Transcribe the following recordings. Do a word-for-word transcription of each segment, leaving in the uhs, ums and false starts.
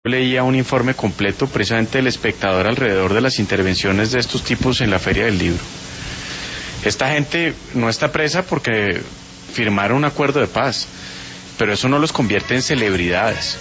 Leía un informe completo precisamente del Espectador alrededor de las intervenciones de estos tipos en la Feria del Libro. Esta gente no está presa porque firmaron un acuerdo de paz, pero eso no los convierte en celebridades.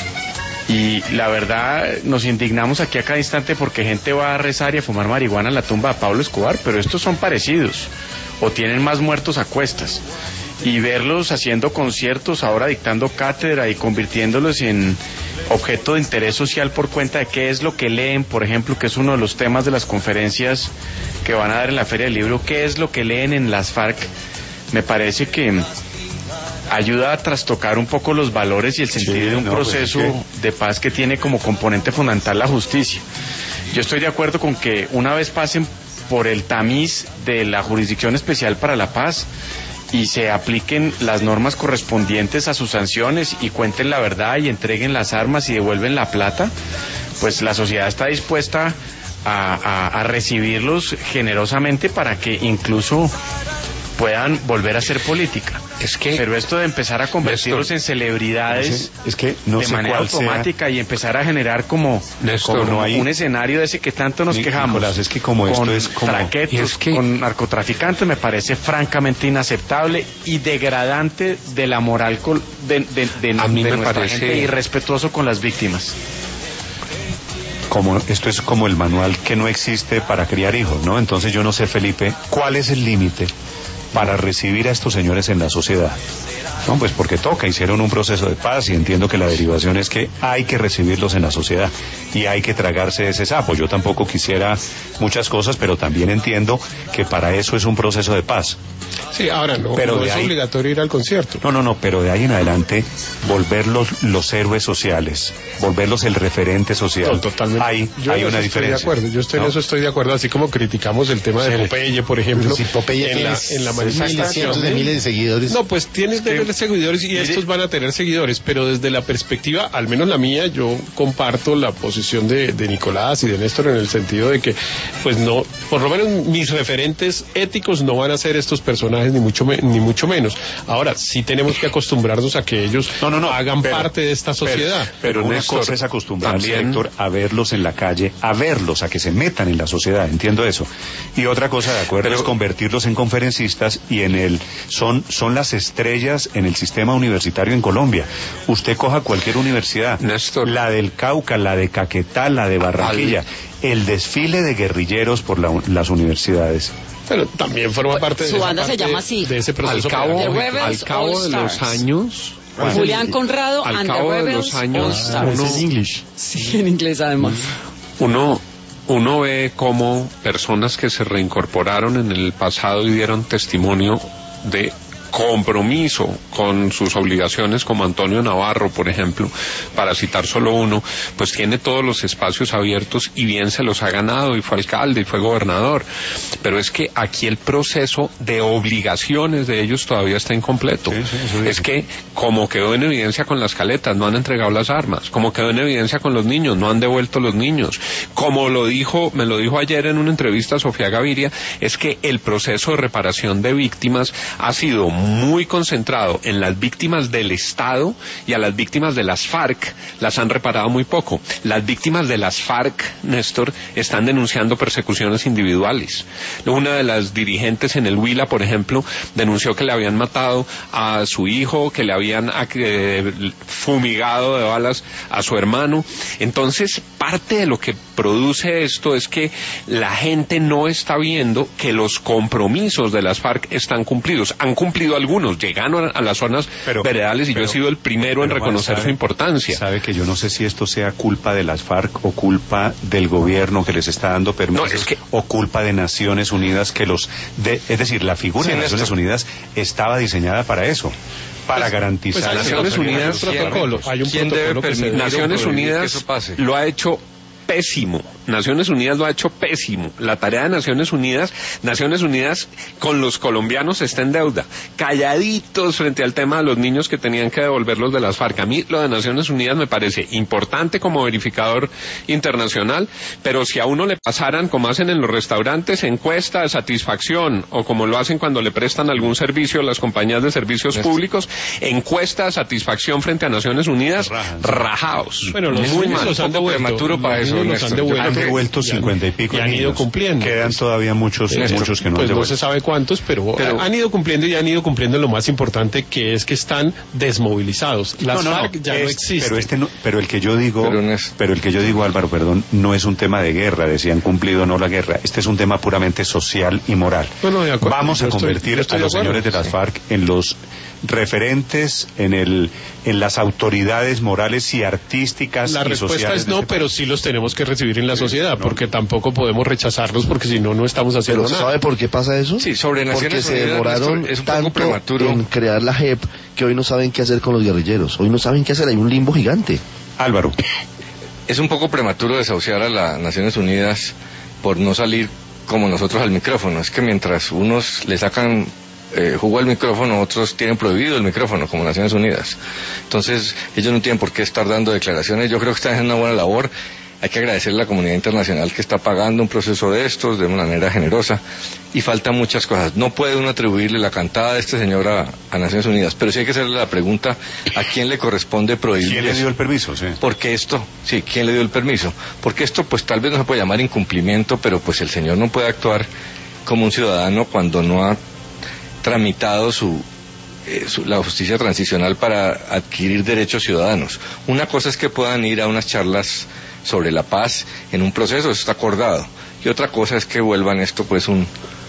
Y la verdad, nos indignamos aquí a cada instante porque gente va a rezar y a fumar marihuana en la tumba de Pablo Escobar, pero estos son parecidos, o tienen más muertos a cuestas. Y verlos haciendo conciertos, ahora dictando cátedra y convirtiéndolos en objeto de interés social por cuenta de qué es lo que leen, por ejemplo, que es uno de los temas de las conferencias que van a dar en la Feria del Libro, qué es lo que leen en las FARC, me parece que ayuda a trastocar un poco los valores y el sentido sí, de un no, proceso pues es que... de paz que tiene como componente fundamental la justicia. Yo estoy de acuerdo con que una vez pasen por el tamiz de la Jurisdicción Especial para la Paz y se apliquen las normas correspondientes a sus sanciones y cuenten la verdad y entreguen las armas y devuelven la plata, pues la sociedad está dispuesta a, a, a recibirlos generosamente para que incluso puedan volver a hacer política. Es que, pero esto de empezar a convertirlos Néstor, en celebridades no sé, es que no de sé manera automática sea. Y empezar a generar como, Néstor, como no hay... un escenario de ese que tanto nos Ni, quejamos. Nicolás, es que como con esto es como traquetos, es que... con narcotraficantes, me parece francamente inaceptable y degradante de la moral de, de, de, a mí de me nuestra parece gente, irrespetuoso con las víctimas. Como esto es como el manual que no existe para criar hijos, ¿no? Entonces yo no sé, Felipe, ¿cuál es el límite para recibir a estos señores en la sociedad? No, pues porque toca, hicieron un proceso de paz y entiendo que la derivación es que hay que recibirlos en la sociedad y hay que tragarse ese sapo. Yo tampoco quisiera muchas cosas, pero también entiendo que para eso es un proceso de paz. Sí, ahora no, pero no es ahí... obligatorio ir al concierto. No, no, no, pero de ahí en adelante volverlos los héroes sociales, volverlos el referente social. No, totalmente. Hay, yo hay una estoy diferencia. De acuerdo. Yo estoy ¿no? en eso estoy de acuerdo, así como criticamos el tema de Popeye, por ejemplo. Si Popeye en la, en la manifestación de miles de seguidores. No, pues tienes de que... seguidores y mire, estos van a tener seguidores, pero desde la perspectiva, al menos la mía, yo comparto la posición de, de Nicolás y de Néstor en el sentido de que, pues no, por lo menos mis referentes éticos no van a ser estos personajes ni mucho me, ni mucho menos. Ahora, sí tenemos que acostumbrarnos a que ellos no, no, no, hagan pero, parte de esta sociedad. Pero, pero una Néstor, cosa es acostumbrarse, también... Héctor, a verlos en la calle, a verlos, a que se metan en la sociedad, entiendo eso. Y otra cosa, de acuerdo, pero... es convertirlos en conferencistas y en el, son, son las estrellas en el sistema universitario en Colombia. Usted coja cualquier universidad, Néstor, la del Cauca, la de Caquetá, la de Barranquilla, al... el desfile de guerrilleros por la, las universidades. Pero también forma parte su de banda esa se llama así, de ese proceso. Al cabo, al cabo de los años, pues Julián Conrado, al cabo de los años, uno, es English. Sí, en inglés además. Uno uno ve cómo personas que se reincorporaron en el pasado y dieron testimonio de compromiso con sus obligaciones, como Antonio Navarro, por ejemplo, para citar solo uno, pues tiene todos los espacios abiertos y bien se los ha ganado y fue alcalde y fue gobernador. Pero es que aquí el proceso de obligaciones de ellos todavía está incompleto. Sí, sí, sí. Es que, como quedó en evidencia con las caletas, no han entregado las armas. Como quedó en evidencia con los niños, no han devuelto los niños. Como lo dijo, me lo dijo ayer en una entrevista a Sofía Gaviria, es que el proceso de reparación de víctimas ha sido muy concentrado en las víctimas del Estado, y a las víctimas de las FARC las han reparado muy poco. Las víctimas de las FARC, Néstor, están denunciando persecuciones individuales. Una de las dirigentes en el Huila, por ejemplo, denunció que le habían matado a su hijo, que le habían eh, fumigado de balas a su hermano. Entonces, parte de lo que produce esto es que la gente no está viendo que los compromisos de las FARC están cumplidos. Han cumplido algunos, llegaron a las zonas pero, veredales y pero, yo he sido el primero pero, en reconocer sabe, su importancia. Sabe que yo no sé si esto sea culpa de las FARC o culpa del gobierno que les está dando permisos, no, es que... o culpa de Naciones Unidas que los... De, es decir, la figura sí, de Naciones esto... Unidas estaba diseñada para eso. Para pues, garantizar pues Naciones Unidas, protocolo, hay un ¿quién protocolo debe permitir? Naciones Unidas lo ha hecho pésimo. Naciones Unidas lo ha hecho pésimo. La tarea de Naciones Unidas, Naciones Unidas con los colombianos está en deuda. Calladitos frente al tema de los niños que tenían que devolverlos de las FARC. A mí lo de Naciones Unidas me parece importante como verificador internacional, pero si a uno le pasaran, como hacen en los restaurantes, encuesta de satisfacción, o como lo hacen cuando le prestan algún servicio a las compañías de servicios públicos, encuesta de satisfacción frente a Naciones Unidas, rajaos. Bueno, los muy niños mal. los han devuelto. Prematuro para Los eso, niños los han Néstor. devuelto. Han devuelto Y han- cincuenta y pico y han ido niños. cumpliendo. Quedan Pues, todavía muchos, Néstor, muchos que no pues han no se devuelto. sabe cuántos, pero, Pero- han ido cumpliendo y han ido cumpliendo lo más importante, que es que están desmovilizados. Las No, no, no, FARC ya no es- existen. Pero este no, pero el que yo digo, Pero pero, no es- el que yo digo, Álvaro, perdón, no es un tema de guerra, de si han cumplido o no la guerra. Este es un tema puramente social y moral. No, no, de acuerdo. Vamos Yo a estoy- convertir yo estoy a de los acuerdo. señores de las FARC en los referentes, en el, en las autoridades morales y artísticas La y respuesta sociales es de no, este pero país. sí los tenemos que recibir en la sociedad, porque tampoco podemos rechazarlos, porque si no, no estamos haciendo Pero nada. ¿sabe por qué pasa eso? Sí, sobre Porque Naciones se Unidas, demoraron Néstor, es un poco tanto prematuro. en crear la J E P que hoy no saben qué hacer con los guerrilleros. Hoy no saben qué hacer, hay un limbo gigante. Álvaro, Es un poco prematuro desahuciar a las Naciones Unidas por no salir como nosotros al micrófono. Es que mientras unos le sacan eh, jugo al micrófono, otros tienen prohibido el micrófono, como Naciones Unidas. Entonces, ellos no tienen por qué estar dando declaraciones. Yo creo que están haciendo una buena labor. Hay que agradecerle a la comunidad internacional que está pagando un proceso de estos de una manera generosa, y faltan muchas cosas. No puede uno atribuirle la cantada de este señor a, a Naciones Unidas, pero sí hay que hacerle la pregunta a quién le corresponde prohibir ¿quién le eso. dio el permiso? Sí. Porque esto, sí, ¿quién le dio el permiso? Porque esto pues tal vez no se puede llamar incumplimiento, pero pues el señor no puede actuar como un ciudadano cuando no ha tramitado su, eh, su- la justicia transicional para adquirir derechos ciudadanos. Una cosa es que puedan ir a unas charlas sobre la paz en un proceso, eso está acordado, y otra cosa es que vuelvan esto pues un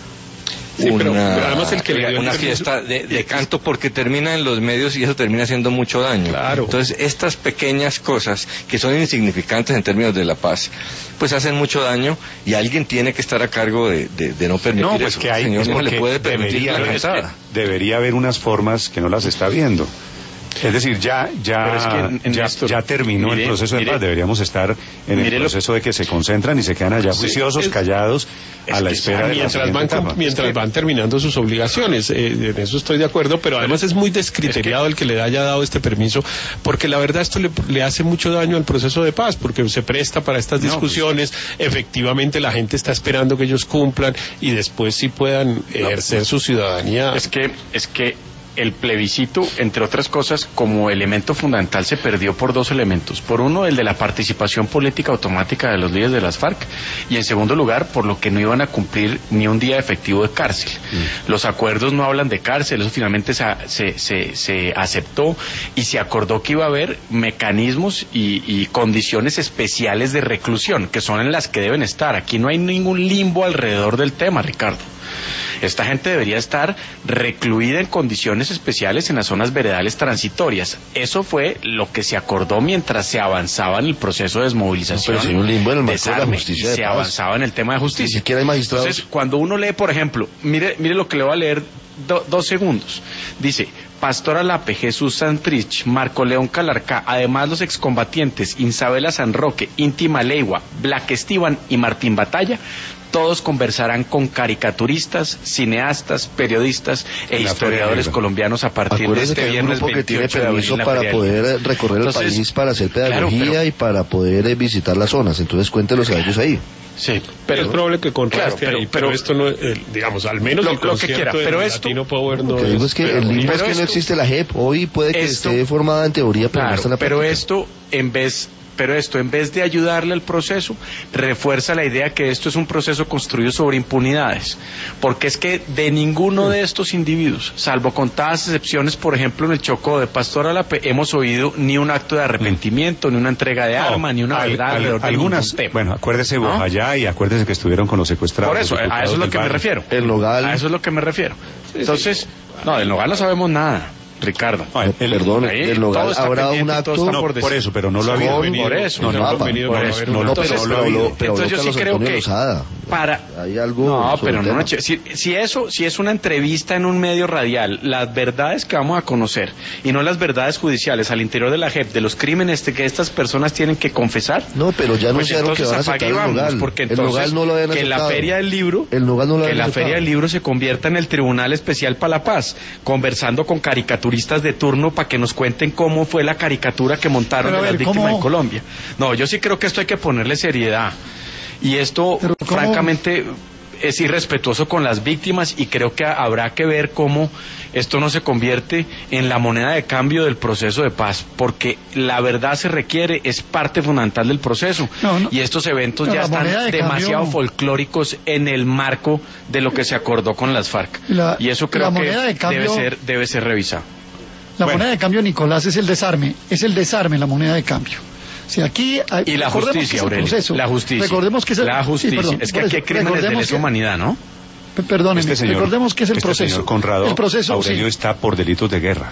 Sí, pero una, además el que le dio el una permiso- fiesta de, de canto, porque termina en los medios y eso termina haciendo mucho daño. Claro. Entonces estas pequeñas cosas que son insignificantes en términos de la paz, pues hacen mucho daño, y alguien tiene que estar a cargo de, de, de no permitir No, pues eso. que hay, El señor es no porque le puede permitir debería, la haber, cantada. debería haber unas formas que no las está viendo. Es decir, ya ya Pero es que, ya, Néstor, ya terminó mire, el proceso de mire, paz. Deberíamos estar en el mire lo- proceso de que se concentran y se quedan allá Sí, juiciosos, es- callados, es a la que espera de la mientras siguiente van, etapa. cum- mientras van terminando sus obligaciones, eh, en eso estoy de acuerdo, pero además es muy descriteriado el que le haya dado este permiso, porque la verdad esto le, le hace mucho daño al proceso de paz, porque se presta para estas No, discusiones, efectivamente la gente está esperando que ellos cumplan y después sí puedan ejercer su ciudadanía. Es que, es que el plebiscito, entre otras cosas, como elemento fundamental, se perdió por dos elementos. Por uno, el de la participación política automática de los líderes de las FARC, y en segundo lugar, por lo que no iban a cumplir ni un día efectivo de cárcel. Mm. Los acuerdos no hablan de cárcel, eso finalmente se, se, se, se aceptó, y se acordó que iba a haber mecanismos y, y condiciones especiales de reclusión, que son en las que deben estar. Aquí no hay ningún limbo alrededor del tema, Ricardo. Esta gente debería estar recluida en condiciones especiales en las zonas veredales transitorias. Eso fue lo que se acordó mientras se avanzaba en el proceso de desmovilización. No, pero si hay un limbo en el marco de la desarme, justicia y de se paz. avanzaba en el tema de justicia. Ni siquiera hay magistrados. Entonces, cuando uno lee, por ejemplo, mire, mire lo que le voy a leer do, dos segundos. Dice: Pastor Alape, Jesús Santrich, Marco León Calarcá, además los excombatientes Isabela San Roque, Inti Maleiwa, Black Esteban y Martín Batalla, todos conversarán con caricaturistas, cineastas, periodistas e En la historiadores Feria colombianos a partir Acuérdese de este que hay un viernes grupo que tiene veintiocho de abril permiso en la para Feria del poder Libro. eh, recorrer Entonces, el país, para hacer pedagogía claro, pero- y para poder eh, visitar las zonas. Entonces cuéntelos a ellos ahí. Sí, Pero es probable que contraste claro, pero- ahí, pero, pero- esto no, eh, digamos, al menos Lo- el lo que concierto quiera, del pero esto- Latino Power no Lo que digo es que el limbo pero es que no esto- existe la J E P. Hoy puede que esto- esté formada en teoría, pero no Claro, está en la pero práctica. esto en vez pero esto en vez de ayudarle al proceso, refuerza la idea que esto es un proceso construido sobre impunidades, porque es que de ninguno de estos individuos, salvo contadas excepciones, por ejemplo en el Chocó de Pastor Alape, hemos oído ni un acto de arrepentimiento, ni una entrega de No, arma, ni una al- verdad al- alrededor de algunas, ningún tema. bueno, acuérdese ¿No? Bojayá y acuérdese que estuvieron con los secuestrados. Por eso, los a diputados eso es lo del que me Valle. refiero. El Nogal. A eso es lo que me refiero. Entonces, no, del Nogal no sabemos nada. Ricardo. No, el- el- Perdón, Ahí, el todo Nogal está habrá pendiente, un todo acto. está no, por por, decir. eso, pero no lo ha Sí, habido. por eso, No, no, no, no, por no, eso. no, no, Entonces, pero no lo ha pero habido. lo- pero Entonces yo no sí Carlos creo Antonio que Lozada. para Hay algo no, sobre pero el no, tema. che- si, si eso, si es una entrevista en un medio radial, las verdades que vamos a conocer y no las verdades judiciales al interior de la J E P de los crímenes de que estas personas tienen que confesar. No, pero ya Pues anunciaron que entonces van a apague aceptar y el vámonos, Nogal. porque El entonces Nogal no lo habían que la aceptado. feria del libro, El Nogal no lo que habían la aceptado. feria del libro se convierta en el Tribunal Especial para la Paz, conversando con caricaturistas de turno para que nos cuenten cómo fue la caricatura que montaron Pero a de las ver, víctimas ¿cómo? en Colombia. No, yo sí creo que esto hay que ponerle seriedad. Y esto, Pero ¿cómo? francamente, es irrespetuoso con las víctimas y creo que habrá que ver cómo esto no se convierte en la moneda de cambio del proceso de paz, porque la verdad se requiere, es parte fundamental del proceso. No, no. Y estos eventos No, ya la están moneda de demasiado cambio- folclóricos en el marco de lo que se acordó con las FARC. La- y eso la creo que moneda de cambio- debe ser debe ser revisado. La Bueno. moneda de cambio, Nicolás, es el desarme, es el desarme la moneda de cambio. Si aquí hay- Y la recordemos que justicia, es el Aurelio. proceso. La justicia. Recordemos que es el, La sí, justicia. perdón, es que por aquí hay eso, crímenes de recordemos lesa que- humanidad, ¿no? P- Perdóneme, Este señor, recordemos que es el este proceso. señor Conrado el proceso, Aurelio sí. está por delitos de guerra.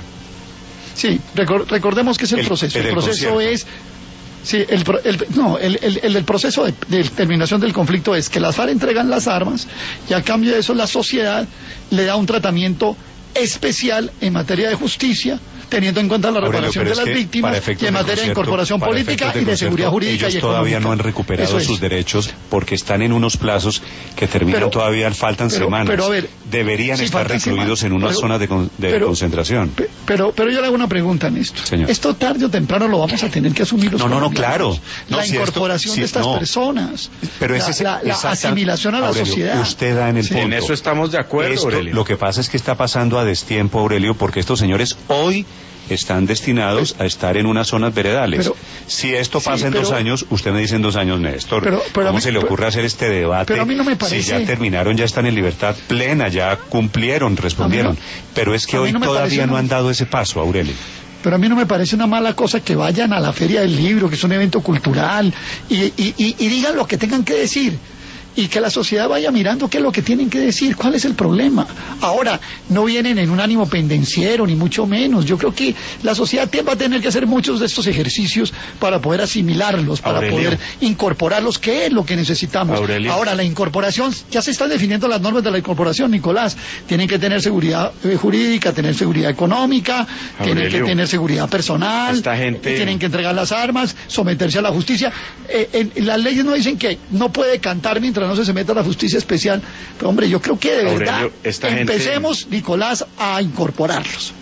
Sí, recor- recordemos que es el, El- proceso. el El, del proceso concierto. es. Sí, el, pro- el- no, el, el, el del proceso de, de terminación del conflicto es que las FARC entregan las armas y a cambio de eso la sociedad le da un tratamiento especial en materia de justicia, teniendo en cuenta la Aurelio, reparación pero de es las que víctimas para y efectos en de materia de concierto- incorporación para política efectos de y de concierto, seguridad jurídica ellos y todavía económica. no han recuperado Eso es. sus derechos porque están en unos plazos que terminan Pero- todavía, faltan pero- semanas. pero a ver, Deberían sí, estar faltan recluidos semanas, en unas pero- zonas de, con- de pero- concentración. Pe- Pero, pero yo le hago una pregunta en esto. Señor. Esto tarde o temprano lo vamos a tener que asumir los No, no, no, colombianos. claro. No, la si esto- incorporación si- de estas no. personas. Pero la, ese es la, la exacta- asimilación a la Aurelio, sociedad. Usted da en el Sí. punto. En eso estamos de acuerdo, Esto, Aurelio. lo que pasa es que está pasando a destiempo, Aurelio, porque estos señores hoy están destinados a estar en unas zonas veredales. Pero- si esto sí, pasa en pero- dos años, usted me dice en dos años, Néstor, Pero- pero a ¿cómo mí- se le pero- ocurre hacer este debate? pero a mí no me Si parece- ya terminaron, ya están en libertad plena, ya cumplieron, respondieron. A mí pero es que a mí hoy no me parece todavía no una- han dado ese paso, Aurelio. Pero a mí no me parece una mala cosa que vayan a la Feria del Libro, que es un evento cultural, y, y, y, y digan lo que tengan que decir. Y que la sociedad vaya mirando qué es lo que tienen que decir, cuál es el problema. Ahora, no vienen en un ánimo pendenciero, ni mucho menos. Yo creo que la sociedad te- va a tener que hacer muchos de estos ejercicios para poder asimilarlos, para Aurelio. poder incorporarlos, que es lo que necesitamos. Aurelio. Ahora, la incorporación, ya se están definiendo las normas de la incorporación, Nicolás. Tienen que tener seguridad eh, jurídica, tener seguridad económica, tienen que Aurelio. tener seguridad personal, Esta gente- eh, tienen que entregar las armas, someterse a la justicia. Eh, en- en las leyes no dicen que no puede cantar mientras no se someta a la justicia especial. Pero hombre, yo creo que de Aurelio, verdad esta gente- empecemos, Nicolás, a incorporarlos.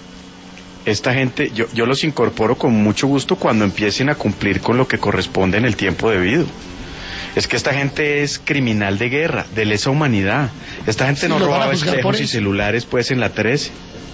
Esta gente, yo, yo los incorporo con mucho gusto cuando empiecen a cumplir con lo que corresponde en el tiempo debido. Es que esta gente es criminal de guerra, de lesa humanidad. Esta gente Sí, no los van a robaba juzgar por espejos y eso. celulares pues en la trece.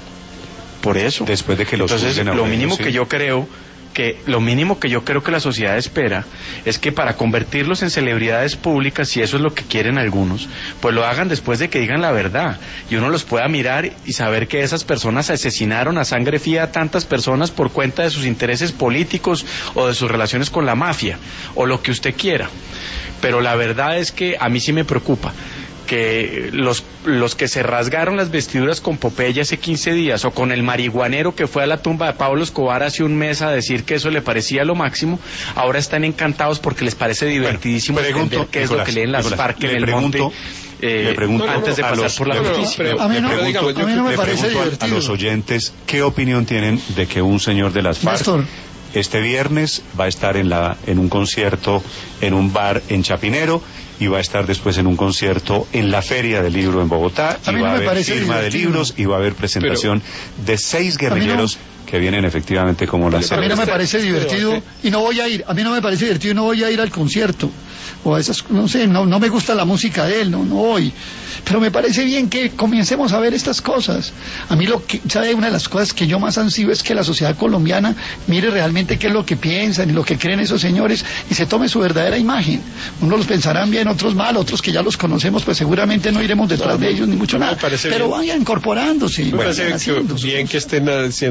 Por eso. Después de que los Entonces, juzguen a lo Aurelio, mínimo sí. que yo creo que lo mínimo que yo creo que la sociedad espera es que para convertirlos en celebridades públicas, si eso es lo que quieren algunos, pues lo hagan después de que digan la verdad y uno los pueda mirar y saber que esas personas asesinaron a sangre fría a tantas personas por cuenta de sus intereses políticos o de sus relaciones con la mafia o lo que usted quiera. Pero la verdad es que a mí sí me preocupa que los, los que se rasgaron las vestiduras con Popeye hace quince días o con el marihuanero que fue a la tumba de Pablo Escobar hace un mes a decir que eso le parecía lo máximo, ahora están encantados porque les parece divertidísimo Bueno, pregunto, entender qué es Nicolás, lo que leen las Nicolás, FARC le en el pregunto- monte eh, le pregunto antes de a pasar los- por la le- justicia. pero- A mí no, pero digamos, yo a mí no me Le parece pregunto a- a, divertido. los oyentes qué opinión tienen de que un señor de las FARC Néstor. este viernes va a estar en la en un concierto en un bar en Chapinero y va a estar después en un concierto en la Feria del Libro en Bogotá A y mí va no a me haber parece firma de divertido. libros y va a haber presentación de seis guerrilleros que vienen efectivamente como las A mí no me Este- parece este divertido debate- y no voy a ir. A mí no me parece divertido y no voy a ir al concierto. O a esas, no sé, no, no me gusta la música de él, no, no voy. Pero me parece bien que comencemos a ver estas cosas. A mí lo que, ¿sabe? Una de las cosas que yo más ansío es que la sociedad colombiana mire realmente qué es lo que piensan y lo que creen esos señores y se tome su verdadera imagen. Unos los pensarán bien, otros mal, otros que ya los conocemos, pues seguramente no iremos detrás de ellos ni mucho me nada. parece Pero bien. vayan incorporándose. Me vayan parece que haciendo sus bien que cosas. estén haciendo las conferencias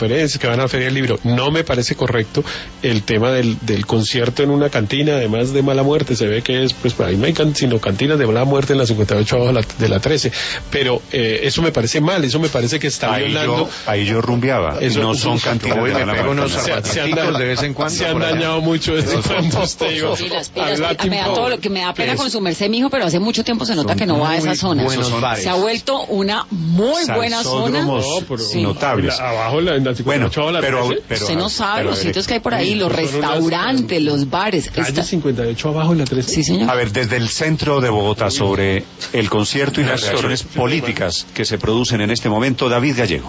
conferencias, que van a la Feria del Libro. No me parece correcto el tema del, del concierto en una cantina, además de mala muerte. Se ve que es, pues, ahí no hay can, sino cantinas de mala muerte en la cincuenta y ocho abajo de la, de la trece. Pero eh, eso me parece mal, eso me parece que está ahí violando. Yo, ahí yo rumbeaba, eso, no son cantinas de mala muerte. Se, se han, da, de vez en cuando. Se han dañado mucho estos cuantos, te digo. Sí, las pilas, me da todo lo que me da pena con su merced, mijo, pero hace mucho tiempo se nota que no va a esa zona. Se ha vuelto una muy buena zona. No, sí. Notables. La, abajo la, en la bueno, la pero, pero usted no sabe pero, los pero, sitios que hay por ahí, los restaurantes, los bares. Calle Está... cincuenta y ocho abajo en la trece. Sí, señor. A ver, desde el centro de Bogotá, sobre el concierto y las reacciones políticas que se producen en este momento, David Gallego.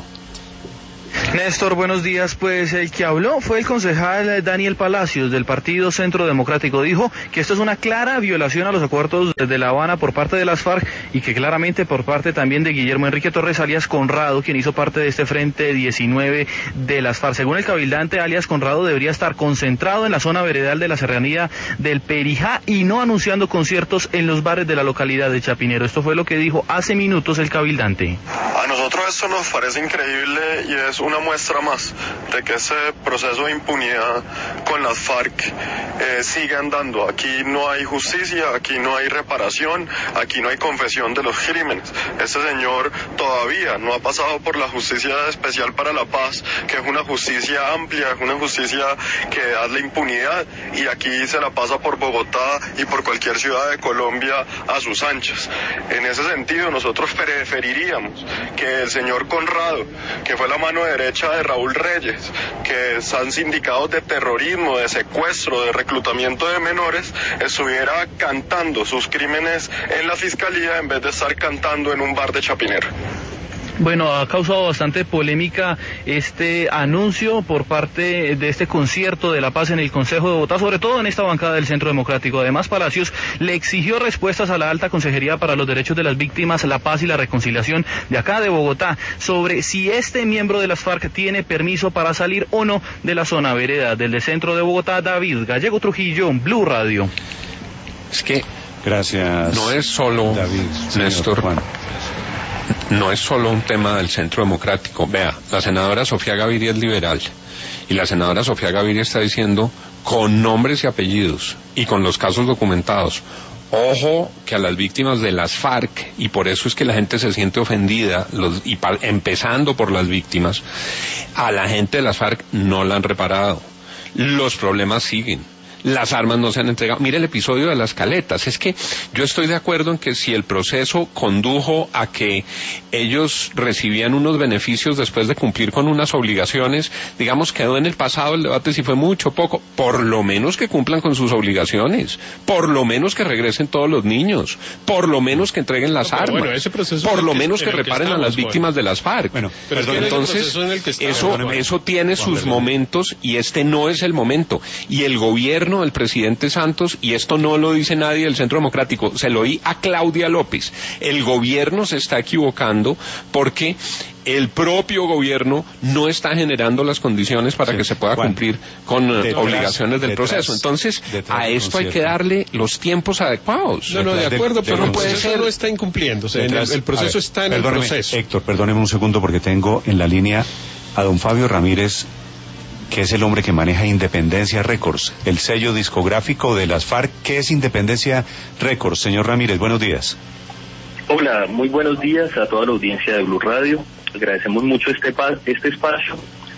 Néstor, buenos días. Pues el que habló fue el concejal Daniel Palacios del Partido Centro Democrático. Dijo que esto es una clara violación a los acuerdos de La Habana por parte de las FARC y que claramente por parte también de Guillermo Enrique Torres alias Conrado, quien hizo parte de este Frente diecinueve de las FARC. Según el cabildante, alias Conrado debería estar concentrado en la zona veredal de la serranía del Perijá y no anunciando conciertos en los bares de la localidad de Chapinero. Esto fue lo que dijo hace minutos el cabildante. A nosotros esto nos parece increíble y es una muestra más de que ese proceso de impunidad con las FARC eh, sigue andando. Aquí no hay justicia, aquí no hay reparación, aquí no hay confesión de los crímenes. Este señor todavía no ha pasado por la Justicia Especial para la Paz, que es una justicia amplia, es una justicia que da la impunidad, y aquí se la pasa por Bogotá y por cualquier ciudad de Colombia a sus anchas. En ese sentido, nosotros preferiríamos que el señor Conrado, que fue la mano derecha de Raúl Reyes, que están sindicados de terrorismo, de secuestro, de reclutamiento de menores, estuviera cantando sus crímenes en la fiscalía en vez de estar cantando en un bar de Chapinero. Bueno, ha causado bastante polémica este anuncio por parte de este concierto de la paz en el Consejo de Bogotá, sobre todo en esta bancada del Centro Democrático. Además, Palacios le exigió respuestas a la Alta Consejería para los Derechos de las Víctimas, la Paz y la Reconciliación de acá de Bogotá, sobre si este miembro de las FARC tiene permiso para salir o no de la zona vereda del Centro de Bogotá. David Gallego Trujillo, Blue Radio. Es que gracias. No es solo, David, Néstor, Juan. No es solo un tema del Centro Democrático. Vea, la senadora Sofía Gaviria es liberal y la senadora Sofía Gaviria está diciendo con nombres y apellidos y con los casos documentados: ojo que a las víctimas de las FARC, y por eso es que la gente se siente ofendida, los, y pa, empezando por las víctimas, a la gente de las FARC no la han reparado. Los problemas siguen. Las armas no se han entregado. Mire el episodio de las caletas. Es que yo estoy de acuerdo en que si el proceso condujo a que ellos recibían unos beneficios después de cumplir con unas obligaciones, digamos, quedó en el pasado el debate si fue mucho o poco. Por lo menos que cumplan con sus obligaciones. Por lo menos que regresen todos los niños. Por lo menos que entreguen las no, armas. Bueno, ese proceso por lo que, menos que reparen que estamos, a las víctimas bueno. de las FARC. Bueno, pero perdón, entonces, eso, bueno. eso tiene bueno, sus bueno. momentos y este no es el momento. Y el gobierno del presidente Santos, y esto no lo dice nadie del Centro Democrático, se lo oí a Claudia López, el gobierno se está equivocando porque el propio gobierno no está generando las condiciones para sí, que se pueda Juan, cumplir con detrás, obligaciones del detrás, proceso. Entonces, a esto hay que darle los tiempos adecuados. No, no, de acuerdo, pero no puede ser. No está incumpliendo, o sea, detrás, el, el proceso ver, está en el proceso. Héctor, perdóneme un segundo porque tengo en la línea a don Fabio Ramírez, que es el hombre que maneja Independencia Records, el sello discográfico de las FARC. ¿Qué es Independencia Records? Señor Ramírez, buenos días. Hola, muy buenos días a toda la audiencia de Blue Radio. Agradecemos mucho este, este espacio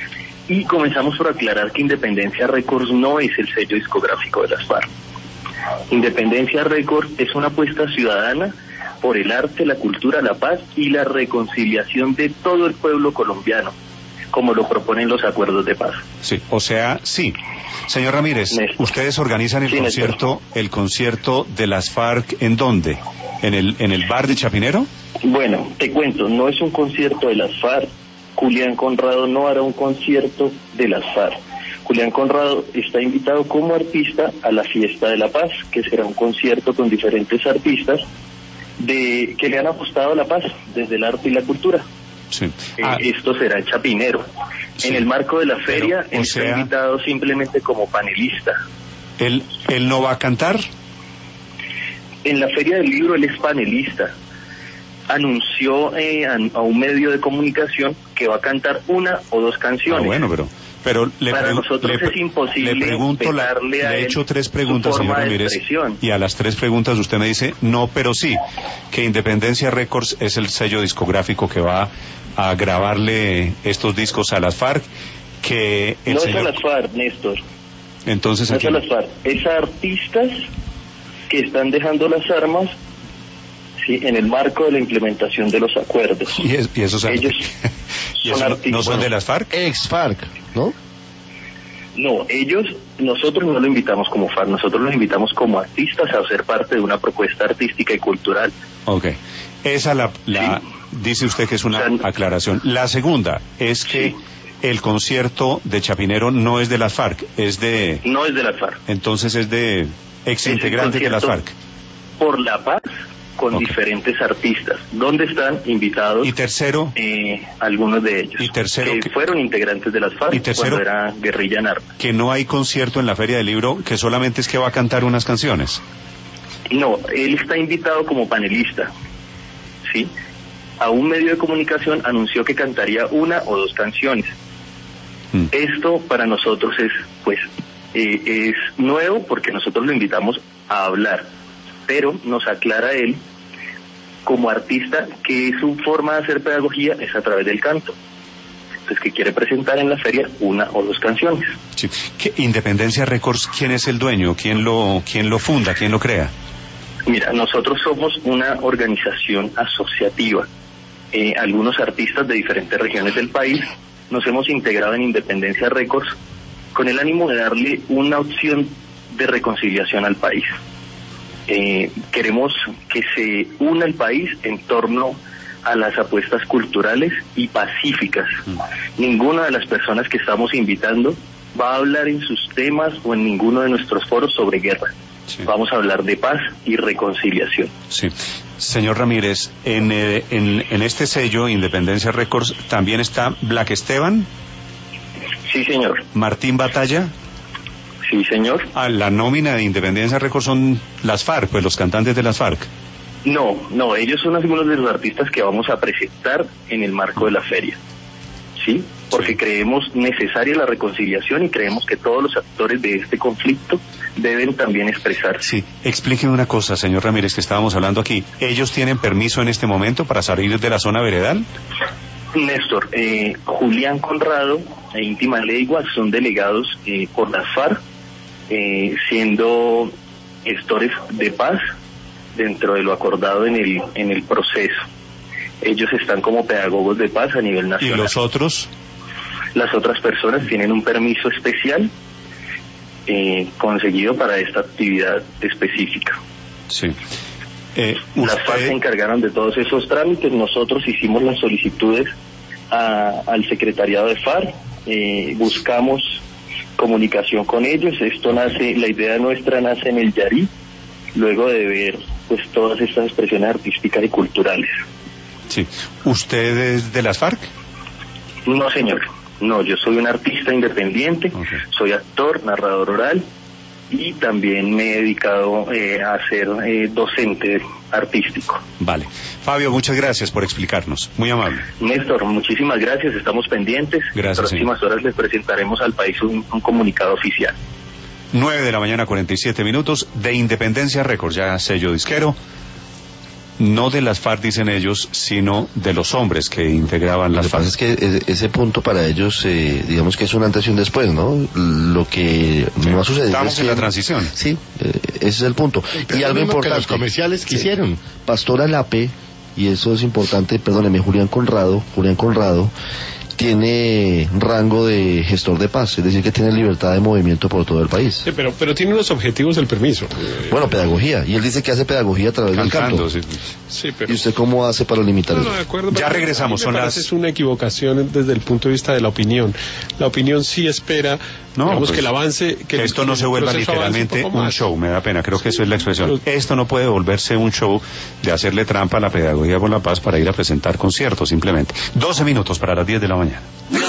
y comenzamos por aclarar que Independencia Records no es el sello discográfico de las FARC. Independencia Records es una apuesta ciudadana por el arte, la cultura, la paz y la reconciliación de todo el pueblo colombiano, como lo proponen los acuerdos de paz. Sí, o sea, sí. Señor Ramírez, Néstor. ¿Ustedes organizan el sí, concierto Néstor. el concierto de las FARC en dónde? ¿En el en el bar de Chapinero? Bueno, te cuento, no es un concierto de las FARC. Julián Conrado no hará un concierto de las FARC. Julián Conrado está invitado como artista a la Fiesta de la Paz, que será un concierto con diferentes artistas de que le han apostado a la paz desde el arte y la cultura. Sí. Ah. Eh, esto será en Chapinero. Sí. En el marco de la feria, Pero, está sea, invitado simplemente como panelista. ¿Él, ¿Él no va a cantar? En la Feria del Libro él es panelista. anunció eh, a, a un medio de comunicación que va a cantar una o dos canciones. Ah, bueno, pero... Pero le Para nosotros le, es imposible le pregunto, la, le he hecho tres preguntas, señor Ramírez, y a las tres preguntas usted me dice, no, pero sí, que Independencia Records es el sello discográfico que va a grabarle estos discos a las FARC, que el no señor... es a las FARC, Néstor. Entonces, no es a las FARC, es a artistas que están dejando las armas, sí, en el marco de la implementación de los acuerdos. Y, es, y esos ellos ¿Y eso no, no son de las FARC? Ex-FARC, ¿no? No, ellos, nosotros no lo invitamos como FARC, nosotros los invitamos como artistas a ser parte de una propuesta artística y cultural. Ok, esa la, la sí. dice usted que es una o sea, aclaración. La segunda es que sí. el concierto de Chapinero no es de las FARC, es de... No es de las FARC. Entonces es de ex-integrantes de las FARC. Por la paz, con okay. diferentes artistas, donde están invitados. Y tercero, eh, algunos de ellos, y tercero, que, que fueron integrantes de las FARC y tercero, cuando era guerrilla en armas. Que no hay concierto en la Feria del Libro, que solamente es que va a cantar unas canciones. No, él está invitado como panelista, ¿sí? A un medio de comunicación anunció que cantaría una o dos canciones. Hmm. Esto para nosotros es, pues, eh, es nuevo porque nosotros lo invitamos a hablar, pero nos aclara él como artista que su forma de hacer pedagogía es a través del canto. Entonces, que quiere presentar en la feria una o dos canciones. Sí. ¿Qué, Independencia Records, ¿quién es el dueño? ¿Quién lo, quién lo funda? ¿Quién lo crea? Mira, nosotros somos una organización asociativa. Eh, algunos artistas de diferentes regiones del país nos hemos integrado en Independencia Records con el ánimo de darle una opción de reconciliación al país. Eh, queremos que se una el país en torno a las apuestas culturales y pacíficas. Mm. Ninguna de las personas que estamos invitando va a hablar en sus temas o en ninguno de nuestros foros sobre guerra. Sí. Vamos a hablar de paz y reconciliación. Sí. Señor Ramírez, en, eh, en, en este sello Independencia Records también está Black Esteban. Sí, señor. Martín Batalla. Sí, señor. Ah, la nómina de Independencia Records son las FARC, pues los cantantes de las FARC. No, no, ellos son algunos de los artistas que vamos a presentar en el marco de la feria, ¿sí? Porque sí. creemos necesaria la reconciliación y creemos que todos los actores de este conflicto deben también expresarse. Sí, explíqueme una cosa, señor Ramírez, que estábamos hablando aquí. ¿Ellos tienen permiso en este momento para salir de la zona veredal? Néstor, eh, Julián Conrado e Íntima Leigua son delegados eh, por las FARC, eh, siendo gestores de paz dentro de lo acordado en el en el proceso. Ellos están como pedagogos de paz a nivel nacional. ¿Y los otros? Las otras personas tienen un permiso especial eh, conseguido para esta actividad específica. Sí. Eh, usted... Las FARC se encargaron de todos esos trámites. Nosotros hicimos las solicitudes a, al secretariado de FARC, eh, buscamos comunicación con ellos. Esto nace, la idea nuestra nace en el Yarí, luego de ver pues todas estas expresiones artísticas y culturales. Sí. ¿Usted es de las FARC? No, señor. No, yo soy un artista independiente, okay. Soy actor, narrador oral y también me he dedicado eh, a ser eh, docente artístico. Vale. Fabio, muchas gracias por explicarnos. Muy amable. Néstor, muchísimas gracias. Estamos pendientes. Gracias. En las próximas señor. horas les presentaremos al país un, un comunicado oficial. nueve de la mañana, cuarenta y siete minutos, de Independencia Records, ya sello disquero. No de las FARC, dicen ellos, sino de los hombres que integraban las FARC. Lo que pasa es que ese punto para ellos, eh, digamos que es un antes y un después, ¿no? Lo que sí, no ha sucedido. Estamos es en que, la transición. Sí, eh, ese es el punto. Pero y algo importante. Que los comerciales quisieron. Sí. Pastora Lape, y eso es importante, perdóneme, Julián Conrado, Julián Conrado, tiene rango de gestor de paz, es decir, que tiene libertad de movimiento por todo el país. Sí, pero, pero tiene unos objetivos el permiso. Bueno, pedagogía, y él dice que hace pedagogía a través Cantando, del canto. Sí. Sí, pero... ¿Y usted cómo hace para limitar no, eso? no, de acuerdo, ya regresamos, son las... Es una equivocación desde el punto de vista de la opinión. La opinión sí espera, no, digamos, pues, que el avance... Que, que esto el, no se vuelva literalmente un, un show, me da pena, creo que eso es la expresión. Pero... Esto no puede volverse un show de hacerle trampa a la pedagogía por la paz para ir a presentar conciertos, simplemente. doce minutos para las diez de la mañana.